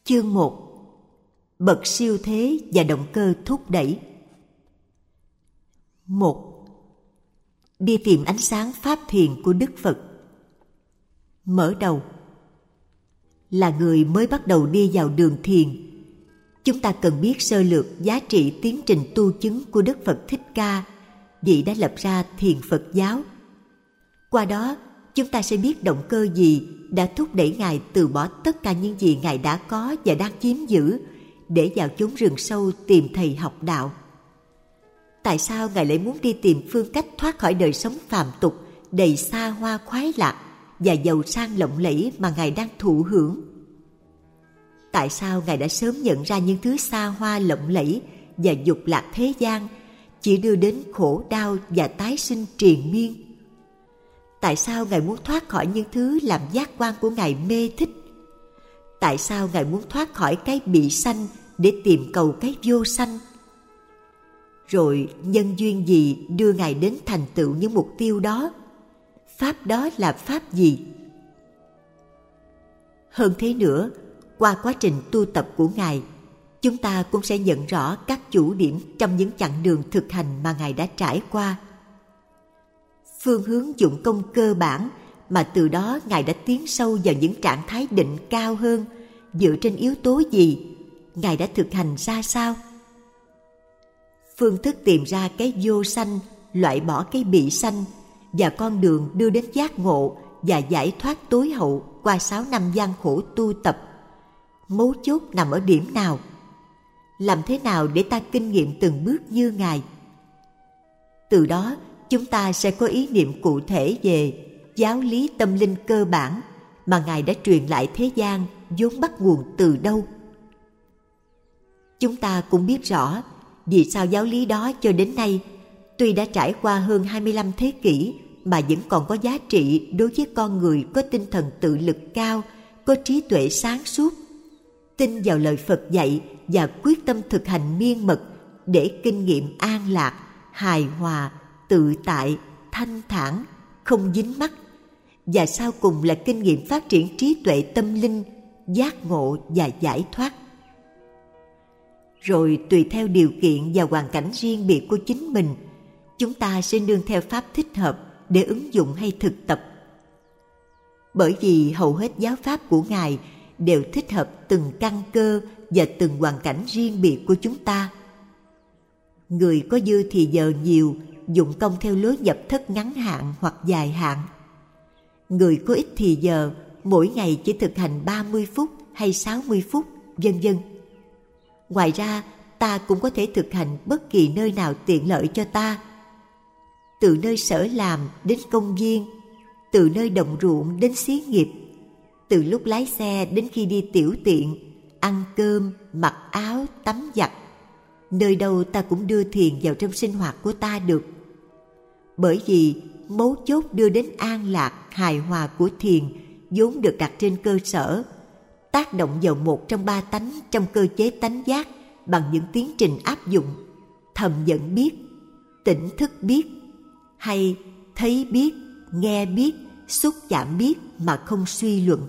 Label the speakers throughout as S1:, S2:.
S1: Chương 1. Bậc siêu thế và động cơ thúc đẩy. 1. Đi tìm ánh sáng pháp thiền của Đức Phật. Mở đầu. Là người mới bắt đầu đi vào đường thiền, chúng ta cần biết sơ lược giá trị tiến trình tu chứng của Đức Phật Thích Ca, vị đã lập ra Thiền Phật giáo. Qua đó, chúng ta sẽ biết động cơ gì đã thúc đẩy Ngài từ bỏ tất cả những gì Ngài đã có và đang chiếm giữ để vào chốn rừng sâu tìm thầy học đạo. Tại sao Ngài lại muốn đi tìm phương cách thoát khỏi đời sống phàm tục đầy xa hoa khoái lạc và giàu sang lộng lẫy mà Ngài đang thụ hưởng? Tại sao Ngài đã sớm nhận ra những thứ xa hoa lộng lẫy và dục lạc thế gian chỉ đưa đến khổ đau và tái sinh triền miên? Tại sao Ngài muốn thoát khỏi những thứ làm giác quan của Ngài mê thích? Tại sao Ngài muốn thoát khỏi cái bị sanh để tìm cầu cái vô sanh? Rồi nhân duyên gì đưa Ngài đến thành tựu những mục tiêu đó? Pháp đó là pháp gì? Hơn thế nữa, qua quá trình tu tập của Ngài, chúng ta cũng sẽ nhận rõ các chủ điểm trong những chặng đường thực hành mà Ngài đã trải qua. Phương hướng dụng công cơ bản mà từ đó Ngài đã tiến sâu vào những trạng thái định cao hơn dựa trên yếu tố gì? Ngài đã thực hành ra sao? Phương thức tìm ra cái vô sanh, loại bỏ cái bị sanh và con đường đưa đến giác ngộ và giải thoát tối hậu qua 6 năm gian khổ tu tập. Mấu chốt nằm ở điểm nào? Làm thế nào để ta kinh nghiệm từng bước như Ngài? Từ đó, chúng ta sẽ có ý niệm cụ thể về giáo lý tâm linh cơ bản mà Ngài đã truyền lại thế gian vốn bắt nguồn từ đâu. Chúng ta cũng biết rõ vì sao giáo lý đó cho đến nay, tuy đã trải qua hơn 25 thế kỷ mà vẫn còn có giá trị đối với con người có tinh thần tự lực cao, có trí tuệ sáng suốt, tin vào lời Phật dạy và quyết tâm thực hành miên mật để kinh nghiệm an lạc, hài hòa, tự tại, thanh thản, không dính mắc, và sau cùng là kinh nghiệm phát triển trí tuệ tâm linh, giác ngộ và giải thoát. Rồi tùy theo điều kiện và hoàn cảnh riêng biệt của chính mình, chúng ta sẽ nương theo pháp thích hợp để ứng dụng hay thực tập. Bởi vì hầu hết giáo pháp của Ngài đều thích hợp từng căn cơ và từng hoàn cảnh riêng biệt của chúng ta. Người có dư thì giờ nhiều dụng công theo lối nhập thất ngắn hạn hoặc dài hạn. Người có ít thì giờ mỗi ngày chỉ thực hành 30 phút hay 60 phút, vân vân. Ngoài ra, ta cũng có thể thực hành bất kỳ nơi nào tiện lợi cho ta. Từ nơi sở làm đến công viên, từ nơi đồng ruộng đến xí nghiệp, từ lúc lái xe đến khi đi tiểu tiện, ăn cơm, mặc áo, tắm giặt. Nơi đâu ta cũng đưa thiền vào trong sinh hoạt của ta được. Bởi vì mấu chốt đưa đến an lạc, hài hòa của thiền vốn được đặt trên cơ sở tác động vào một trong 3 tánh trong cơ chế tánh giác bằng những tiến trình áp dụng thầm nhận biết, tỉnh thức biết, hay thấy biết, nghe biết, xúc chạm biết mà không suy luận.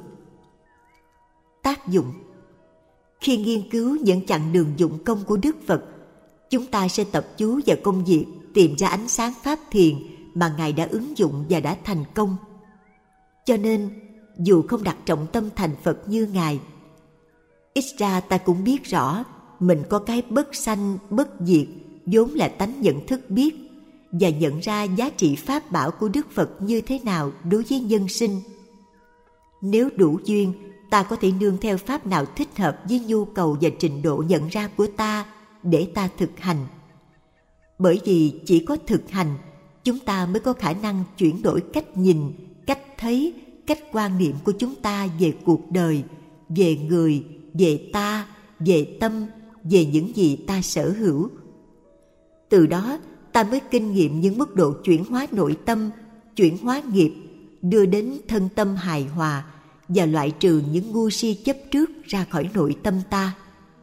S1: Tác dụng. Khi nghiên cứu những chặng đường dụng công của Đức Phật, chúng ta sẽ tập chú vào công việc tìm ra ánh sáng pháp thiền mà Ngài đã ứng dụng và đã thành công. Cho nên, dù không đặt trọng tâm thành Phật như Ngài, ít ra ta cũng biết rõ mình có cái bất sanh, bất diệt, vốn là tánh nhận thức biết, và nhận ra giá trị pháp bảo của Đức Phật như thế nào đối với nhân sinh. Nếu đủ duyên, ta có thể nương theo pháp nào thích hợp với nhu cầu và trình độ nhận ra của ta để ta thực hành. Bởi vì chỉ có thực hành, chúng ta mới có khả năng chuyển đổi cách nhìn, cách thấy, cách quan niệm của chúng ta về cuộc đời, về người, về ta, về tâm, về những gì ta sở hữu. Từ đó, ta mới kinh nghiệm những mức độ chuyển hóa nội tâm, chuyển hóa nghiệp, đưa đến thân tâm hài hòa và loại trừ những ngu si chấp trước ra khỏi nội tâm ta.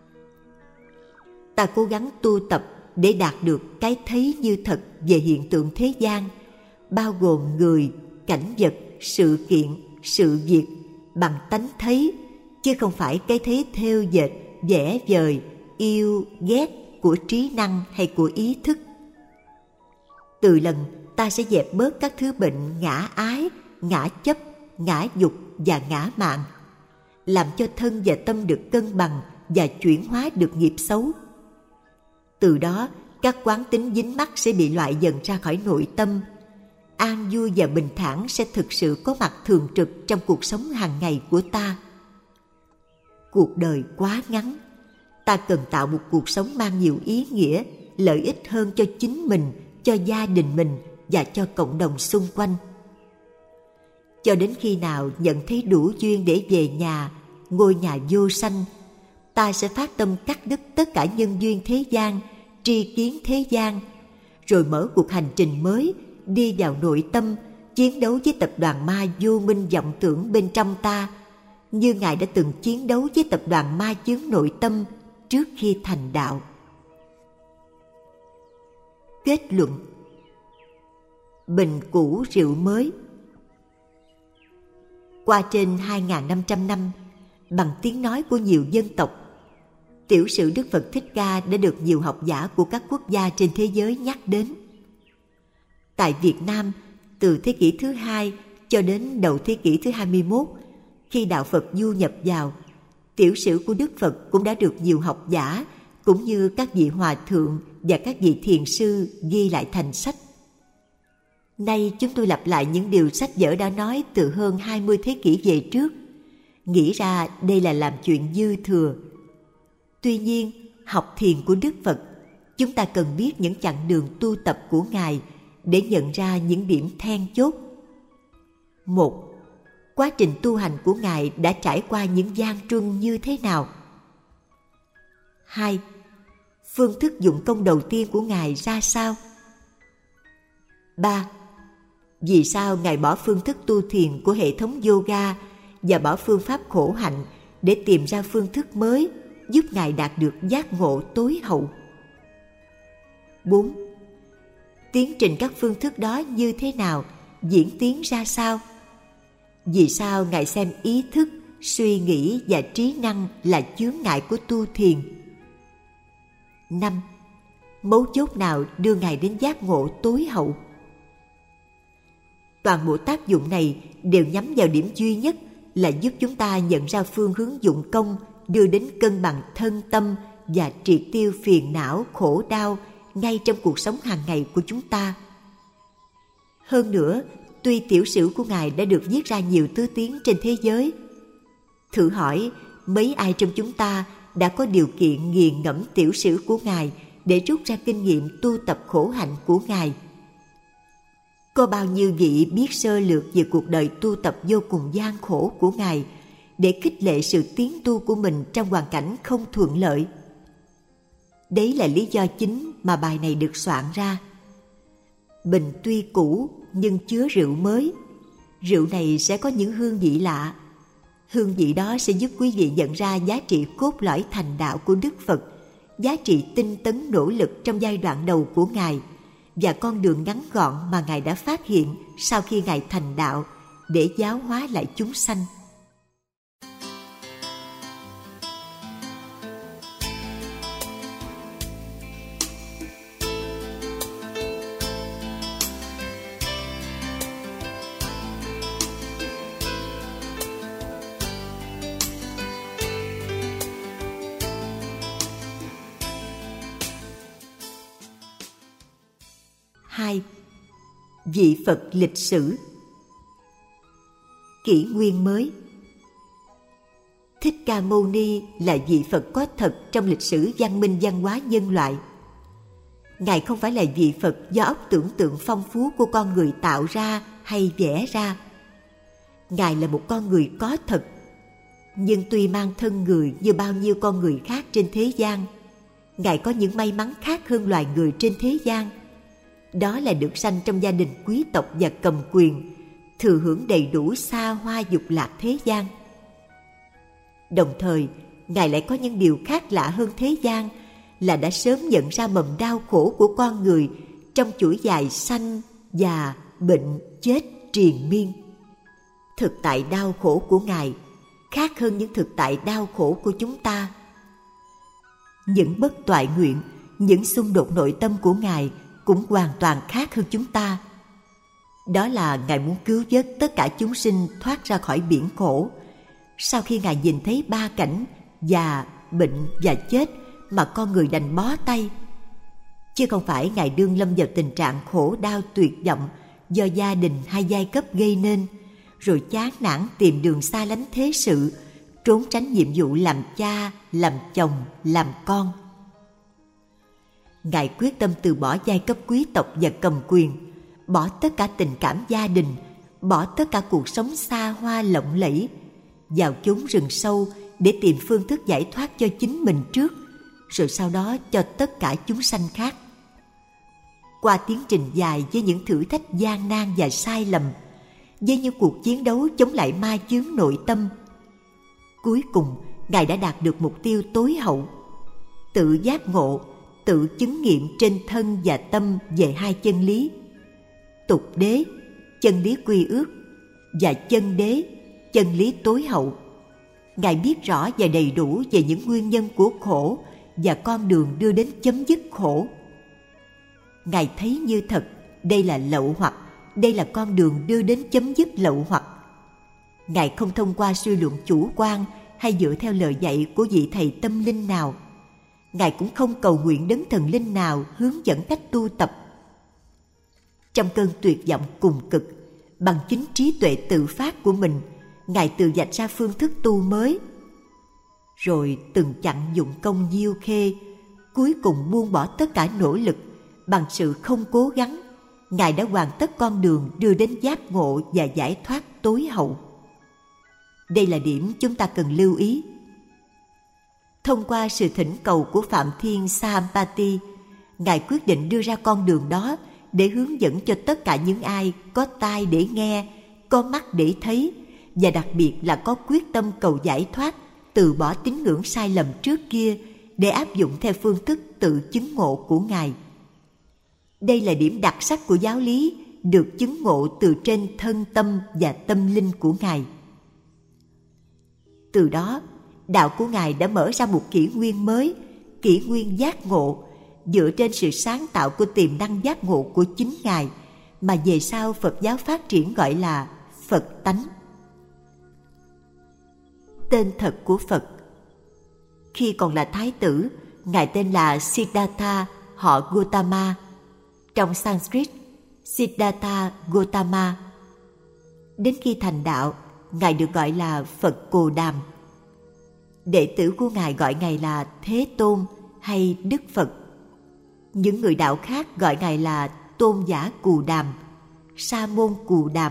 S1: Ta cố gắng tu tập để đạt được cái thấy như thật về hiện tượng thế gian, bao gồm người, cảnh vật, sự kiện, sự việc bằng tánh thấy, chứ không phải cái thế thêu dệt, vẽ vời, yêu, ghét của trí năng hay của ý thức. Từ lần ta sẽ dẹp bớt các thứ bệnh ngã ái, ngã chấp, ngã dục và ngã mạn, làm cho thân và tâm được cân bằng và chuyển hóa được nghiệp xấu. Từ đó, các quán tính dính mắc sẽ bị loại dần ra khỏi nội tâm. An vui và bình thản sẽ thực sự có mặt thường trực trong cuộc sống hàng ngày của ta. Cuộc đời quá ngắn, ta cần tạo một cuộc sống mang nhiều ý nghĩa, lợi ích hơn cho chính mình, cho gia đình mình và cho cộng đồng xung quanh. Cho đến khi nào nhận thấy đủ duyên để về nhà, ngôi nhà vô sanh, ta sẽ phát tâm cắt đứt tất cả nhân duyên thế gian, tri kiến thế gian, rồi mở cuộc hành trình mới, đi vào nội tâm, chiến đấu với tập đoàn ma vô minh vọng tưởng bên trong ta, như Ngài đã từng chiến đấu với tập đoàn ma chướng nội tâm trước khi thành đạo. Kết luận: bình cũ rượu mới. Qua trên 2.500 năm, bằng tiếng nói của nhiều dân tộc, tiểu sử Đức Phật Thích Ca đã được nhiều học giả của các quốc gia trên thế giới nhắc đến. Tại Việt Nam, từ thế kỷ thứ 2 cho đến đầu thế kỷ thứ 21, khi đạo Phật du nhập vào, tiểu sử của Đức Phật cũng đã được nhiều học giả cũng như các vị hòa thượng và các vị thiền sư ghi lại thành sách. Nay chúng tôi lặp lại những điều sách vở đã nói từ hơn 20 thế kỷ về trước, nghĩ ra đây là làm chuyện dư thừa. Tuy nhiên, học thiền của Đức Phật, chúng ta cần biết những chặng đường tu tập của Ngài để nhận ra những điểm then chốt. 1. Quá trình tu hành của Ngài đã trải qua những gian truân như thế nào? 2. Phương thức dụng công đầu tiên của Ngài ra sao? 3. Vì sao Ngài bỏ phương thức tu thiền của hệ thống yoga và bỏ phương pháp khổ hạnh để tìm ra phương thức mới giúp Ngài đạt được giác ngộ tối hậu? 4. Tiến trình các phương thức đó như thế nào, diễn tiến ra sao? Vì sao Ngài xem ý thức, suy nghĩ và trí năng là chướng ngại của tu thiền? 5. Mấu chốt nào đưa Ngài đến giác ngộ tối hậu? Toàn bộ tác dụng này đều nhắm vào điểm duy nhất là giúp chúng ta nhận ra phương hướng dụng công đưa đến cân bằng thân tâm và triệt tiêu phiền não, khổ đau ngay trong cuộc sống hàng ngày của chúng ta. Hơn nữa, tuy tiểu sử của Ngài đã được viết ra nhiều thứ tiếng trên thế giới, thử hỏi mấy ai trong chúng ta đã có điều kiện nghiền ngẫm tiểu sử của Ngài để rút ra kinh nghiệm tu tập khổ hạnh của Ngài? Có bao nhiêu vị biết sơ lược về cuộc đời tu tập vô cùng gian khổ của Ngài để khích lệ sự tiến tu của mình trong hoàn cảnh không thuận lợi? Đấy là lý do chính mà bài này được soạn ra. Bình tuy cũ nhưng chứa rượu mới. Rượu này sẽ có những hương vị lạ. Hương vị đó sẽ giúp quý vị nhận ra giá trị cốt lõi thành đạo của Đức Phật, giá trị tinh tấn nỗ lực trong giai đoạn đầu của Ngài và con đường ngắn gọn mà Ngài đã phát hiện sau khi Ngài thành đạo để giáo hóa lại chúng sanh. Vị Phật lịch sử. Kỷ nguyên mới. Thích Ca Mâu Ni là vị Phật có thật trong lịch sử văn minh văn hóa nhân loại. Ngài không phải là vị Phật do óc tưởng tượng phong phú của con người tạo ra hay vẽ ra. Ngài là một con người có thật, nhưng tuy mang thân người như bao nhiêu con người khác trên thế gian, Ngài có những may mắn khác hơn loài người trên thế gian. Đó là được sanh trong gia đình quý tộc và cầm quyền, thừa hưởng đầy đủ xa hoa dục lạc thế gian. Đồng thời, Ngài lại có những điều khác lạ hơn thế gian là đã sớm nhận ra mầm đau khổ của con người trong chuỗi dài sanh, già, bệnh, chết triền miên. Thực tại đau khổ của Ngài khác hơn những thực tại đau khổ của chúng ta. Những bất toại nguyện, những xung đột nội tâm của Ngài cũng hoàn toàn khác hơn chúng ta. Đó là Ngài muốn cứu vớt tất cả chúng sinh thoát ra khỏi biển khổ. Sau khi Ngài nhìn thấy ba cảnh già, bệnh và chết mà con người đành bó tay, chứ không phải Ngài đương lâm vào tình trạng khổ đau tuyệt vọng do gia đình hay giai cấp gây nên, rồi chán nản tìm đường xa lánh thế sự, trốn tránh nhiệm vụ làm cha, làm chồng, làm con. Ngài quyết tâm từ bỏ giai cấp quý tộc và cầm quyền, bỏ tất cả tình cảm gia đình, bỏ tất cả cuộc sống xa hoa lộng lẫy, vào chốn rừng sâu để tìm phương thức giải thoát cho chính mình trước, rồi sau đó cho tất cả chúng sanh khác. Qua tiến trình dài với những thử thách gian nan và sai lầm, với những cuộc chiến đấu chống lại ma chướng nội tâm, cuối cùng Ngài đã đạt được mục tiêu tối hậu: tự giác ngộ, tự chứng nghiệm trên thân và tâm về hai chân lý: tục đế, chân lý quy ước, và chân đế, chân lý tối hậu. Ngài biết rõ và đầy đủ về những nguyên nhân của khổ và con đường đưa đến chấm dứt khổ. Ngài thấy như thật, đây là lậu hoặc, đây là con đường đưa đến chấm dứt lậu hoặc. Ngài không thông qua suy luận chủ quan hay dựa theo lời dạy của vị thầy tâm linh nào. Ngài cũng không cầu nguyện đấng thần linh nào hướng dẫn cách tu tập. Trong cơn tuyệt vọng cùng cực, bằng chính trí tuệ tự phát của mình, Ngài tự vạch ra phương thức tu mới. Rồi từng chặng dụng công diêu khê, cuối cùng buông bỏ tất cả nỗ lực, bằng sự không cố gắng, Ngài đã hoàn tất con đường đưa đến giác ngộ và giải thoát tối hậu. Đây là điểm chúng ta cần lưu ý. Thông qua sự thỉnh cầu của Phạm Thiên Sahampati, Ngài quyết định đưa ra con đường đó để hướng dẫn cho tất cả những ai có tai để nghe, có mắt để thấy, và đặc biệt là có quyết tâm cầu giải thoát, từ bỏ tín ngưỡng sai lầm trước kia để áp dụng theo phương thức tự chứng ngộ của Ngài. Đây là điểm đặc sắc của giáo lý được chứng ngộ từ trên thân tâm và tâm linh của Ngài. Từ đó, đạo của Ngài đã mở ra một kỷ nguyên mới, kỷ nguyên giác ngộ, dựa trên sự sáng tạo của tiềm năng giác ngộ của chính Ngài, mà về sau Phật giáo phát triển gọi là Phật tánh. Tên thật của Phật: khi còn là thái tử, Ngài tên là Siddhartha, họ Gautama. Trong Sanskrit, Siddhartha Gautama. Đến khi thành đạo, Ngài được gọi là Phật Cồ Đàm. Đệ tử của Ngài gọi Ngài là Thế Tôn hay Đức Phật. Những người đạo khác gọi Ngài là Tôn giả Cù Đàm, Sa môn Cù Đàm.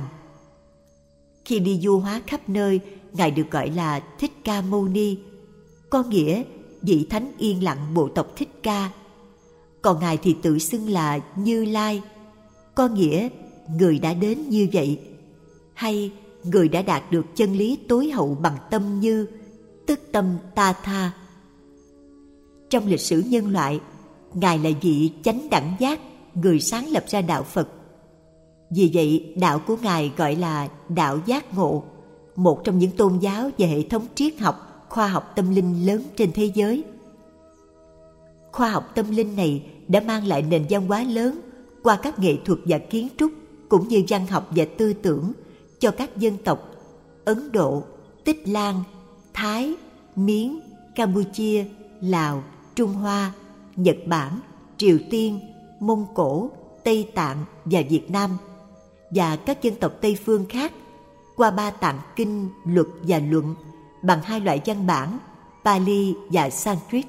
S1: Khi đi du hóa khắp nơi, Ngài được gọi là Thích Ca Mâu Ni, có nghĩa vị thánh yên lặng bộ tộc Thích Ca. Còn Ngài thì tự xưng là Như Lai, có nghĩa người đã đến như vậy, hay người đã đạt được chân lý tối hậu bằng tâm như, tức tâm ta tha. Trong lịch sử nhân loại, Ngài là vị chánh đẳng giác, người sáng lập ra đạo Phật. Vì vậy, đạo của Ngài gọi là đạo giác ngộ, một trong những tôn giáo và hệ thống triết học, khoa học tâm linh lớn trên thế giới. Khoa học tâm linh này đã mang lại nền văn hóa lớn qua các nghệ thuật và kiến trúc, cũng như văn học và tư tưởng cho các dân tộc Ấn Độ, Tích Lan, Thái, Miến, Campuchia, Lào, Trung Hoa, Nhật Bản, Triều Tiên, Mông Cổ, Tây Tạng và Việt Nam, và các dân tộc Tây phương khác qua 3 tạng kinh, luật và luận bằng 2 loại văn bản Pali và Sanskrit.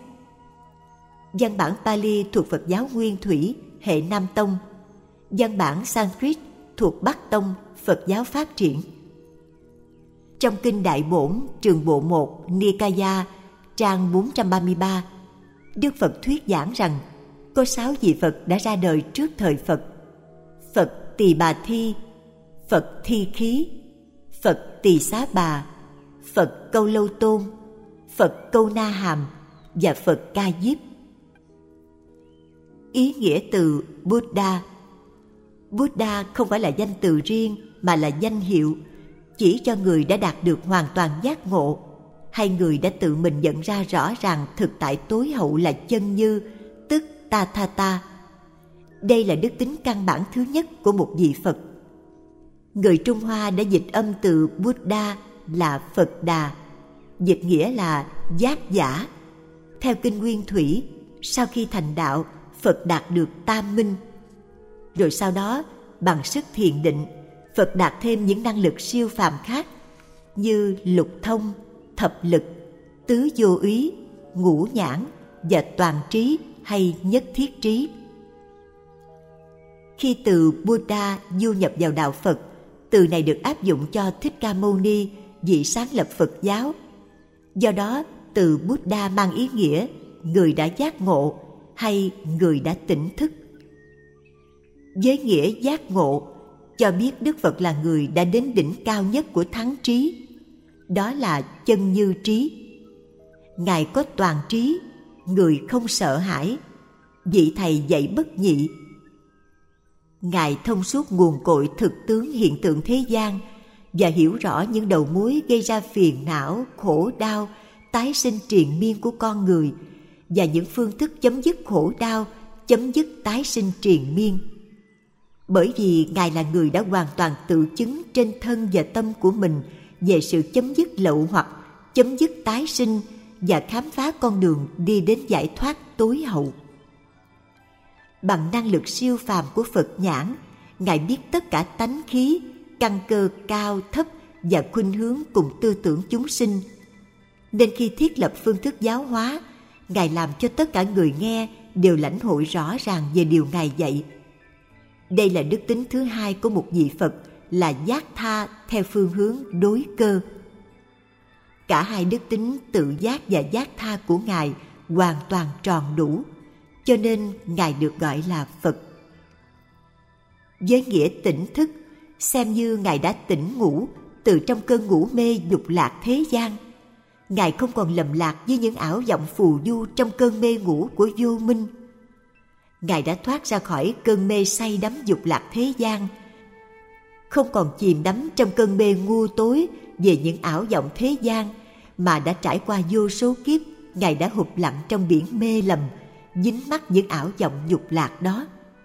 S1: Văn bản Pali thuộc Phật giáo Nguyên Thủy, hệ Nam Tông. Văn bản Sanskrit thuộc Bắc Tông, Phật giáo phát triển. Trong Kinh Đại Bổn, Trường Bộ 1, Nikaya, trang 433, Đức Phật thuyết giảng rằng có 6 vị Phật đã ra đời trước thời Phật: Phật Tỳ Bà Thi, Phật Thi Khí, Phật Tỳ Xá Bà, Phật Câu Lâu Tôn, Phật Câu Na Hàm và Phật Ca Diếp. Ý nghĩa từ Buddha. Buddha không phải là danh từ riêng mà là danh hiệu, chỉ cho người đã đạt được hoàn toàn giác ngộ, hay người đã tự mình nhận ra rõ ràng thực tại tối hậu là chân như, tức Tathata. Đây là đức tính căn bản thứ nhất của một vị Phật. Người Trung Hoa đã dịch âm từ Buddha là Phật Đà, dịch nghĩa là giác giả. Theo kinh Nguyên Thủy, sau khi thành đạo, Phật đạt được tam minh. Rồi sau đó, bằng sức thiền định, Phật đạt thêm những năng lực siêu phàm khác như lục thông, thập lực, tứ vô úy, ngũ nhãn và toàn trí hay nhất thiết trí. Khi từ Buddha du nhập vào đạo Phật, từ này được áp dụng cho Thích Ca Mâu Ni, vị sáng lập Phật giáo. Do đó, từ Buddha mang ý nghĩa người đã giác ngộ hay người đã tỉnh thức. Với nghĩa giác ngộ, cho biết Đức Phật là người đã đến đỉnh cao nhất của thắng trí, đó là chân như trí. Ngài có toàn trí, người không sợ hãi, vị thầy dạy bất nhị. Ngài thông suốt nguồn cội thực tướng hiện tượng thế gian và hiểu rõ những đầu mối gây ra phiền não, khổ đau, tái sinh triền miên của con người và những phương thức chấm dứt khổ đau, chấm dứt tái sinh triền miên. Bởi vì Ngài là người đã hoàn toàn tự chứng trên thân và tâm của mình về sự chấm dứt lậu hoặc, chấm dứt tái sinh và khám phá con đường đi đến giải thoát tối hậu. Bằng năng lực siêu phàm của Phật nhãn, Ngài biết tất cả tánh khí, căn cơ cao thấp và khuynh hướng cùng tư tưởng chúng sinh. Nên khi thiết lập phương thức giáo hóa, Ngài làm cho tất cả người nghe đều lãnh hội rõ ràng về điều Ngài dạy. Đây là đức tính thứ hai của một vị Phật, là giác tha theo phương hướng đối cơ. Cả hai đức tính tự giác và giác tha của Ngài hoàn toàn tròn đủ, cho nên Ngài được gọi là Phật. Với nghĩa tỉnh thức, xem như Ngài đã tỉnh ngủ từ trong cơn ngủ mê dục lạc thế gian. Ngài không còn lầm lạc với những ảo vọng phù du trong cơn mê ngủ của vô minh. Ngài đã thoát ra khỏi cơn mê say đắm dục lạc thế gian, không còn chìm đắm trong cơn mê ngu tối về những ảo vọng thế gian, mà đã trải qua vô số kiếp. Ngài đã hụp lặn trong biển mê lầm, dính mắc những ảo vọng dục lạc đó.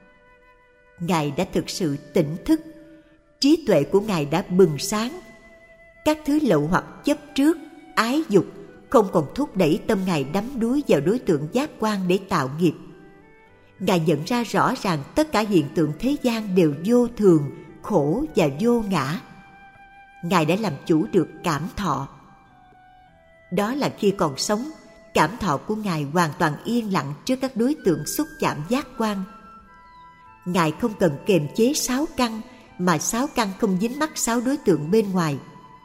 S1: Ngài đã thực sự tỉnh thức, trí tuệ của Ngài đã bừng sáng. Các thứ lậu hoặc chấp trước, ái dục không còn thúc đẩy tâm Ngài đắm đuối vào đối tượng giác quan để tạo nghiệp. Ngài nhận ra rõ ràng tất cả hiện tượng thế gian đều vô thường, khổ và vô ngã. Ngài đã làm chủ được cảm thọ. Đó là khi còn sống, cảm thọ của Ngài hoàn toàn yên lặng trước các đối tượng xúc chạm giác quan. Ngài không cần kềm chế sáu căn, mà sáu căn không dính mắc sáu đối tượng bên ngoài.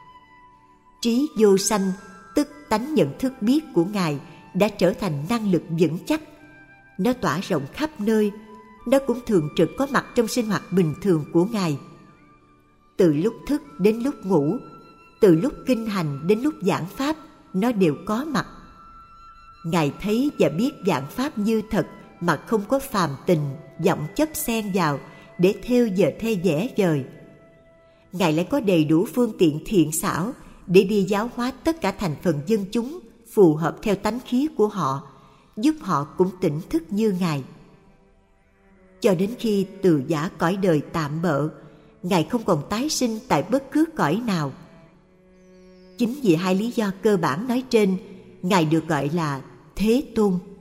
S1: Trí vô sanh, tức tánh nhận thức biết của Ngài đã trở thành năng lực vững chắc. Nó tỏa rộng khắp nơi, nó cũng thường trực có mặt trong sinh hoạt bình thường của Ngài. Từ lúc thức đến lúc ngủ, từ lúc kinh hành đến lúc giảng pháp, nó đều có mặt. Ngài thấy và biết giảng pháp như thật mà không có phàm tình, vọng chấp xen vào để theo giờ thay vẽ vời. Ngài lại có đầy đủ phương tiện thiện xảo để đi giáo hóa tất cả thành phần dân chúng phù hợp theo tánh khí của họ, giúp họ cũng tỉnh thức như Ngài. Cho đến khi từ giã cõi đời tạm bợ, Ngài không còn tái sinh tại bất cứ cõi nào. Chính vì hai lý do cơ bản nói trên, Ngài được gọi là Thế Tôn.